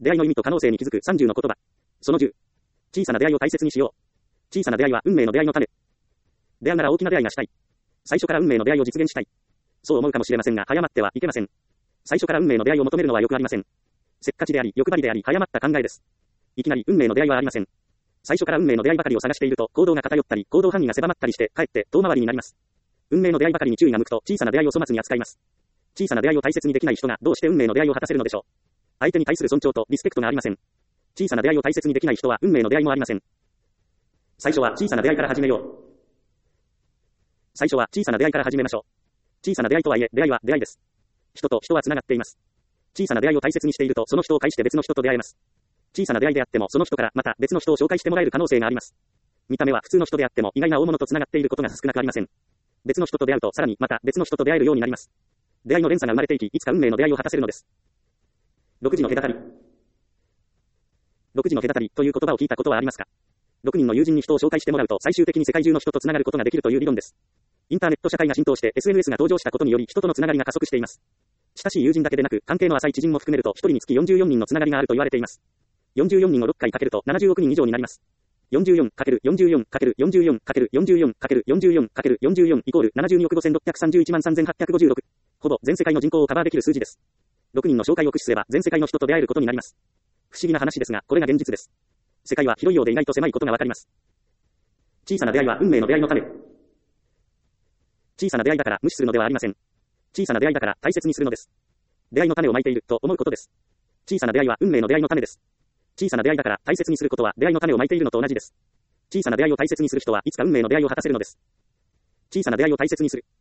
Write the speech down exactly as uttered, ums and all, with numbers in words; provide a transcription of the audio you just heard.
出会いの意味と可能性に気づくさんじゅうの言葉。そのじゅう。小さな出会いを大切にしよう。小さな出会いは運命の出会いの種。出会うなら大きな出会いがしたい。最初から運命の出会いを実現したい。そう思うかもしれませんが、早まってはいけません。最初から運命の出会いを求めるのはよくありません。せっかちであり、欲張りであり、早まった考えです。いきなり運命の出会いはありません。最初から運命の出会いばかりを探していると、行動が偏ったり、行動範囲が狭まったりして、かえって遠回りになります。運命の出会いばかりに注意が向くと、小さな出会いを粗末に扱います。小さな出会いを大切にできない人が、どうして運命の出会いを果たせるのでしょう。相手に対する尊重とリスペクトがありません。小さな出会いを大切にできない人は、運命の出会いもありません。最初は小さな出会いから始めよう。最初は小さな出会いから始めましょう。小さな出会いとはいえ、出会いは出会いです。人と人は繋がっています。小さな出会いを大切にしていると、その人を介して別の人と出会えます。小さな出会いであっても、その人からまた別の人を紹介してもらえる可能性があります。見た目は普通の人であっても、意外な大物と繋がっていることが少なくありません。別の人と出会うと、さらにまた別の人と出会えるようになります。出会いの連鎖が生まれていき、いつか運命の出会いを果たせるのです。ろくじの隔たり。ろくじの隔たりという言葉を聞いたことはありますか？ろくにんの友人に人を紹介してもらうと、最終的に世界中の人と繋がることができるという理論です。インターネット社会が浸透して エスエヌエス が登場したことにより、人との繋がりが加速しています。親しい友人だけでなく、関係の浅い知人も含めると、ひとりにつきよんじゅうよにんの繋がりがあると言われています。よんじゅうよにんをろっかいかけるとななじゅうおくにん以上になります。よんじゅうよんかけるよんじゅうよんかけるよんじゅうよんかけるよんじゅうよんかけるよんじゅうよんかけるよんじゅうよんイコールななじゅうにおくごせんろっぴゃくさんじゅういちまんさんぜんはっぴゃくごじゅうろく。ほぼ全世界の人口をカバーできる数字です。ろくにんの紹介を駆使すれば全世界の人と出会えることになります。不思議な話ですが、これが現実です。世界は広いようで意外と狭いことがわかります。小さな出会いは運命の出会いの種。小さな出会いだから無視するのではありません。小さな出会いだから大切にするのです。出会いの種をまいていると思うことです。小さな出会いは運命の出会いの種です。小さな出会いだから大切にすることは出会いの種をまいているのと同じです。小さな出会いを大切にする人はいつか運命の出会いを果たせるのです。小さな出会いを大切にする。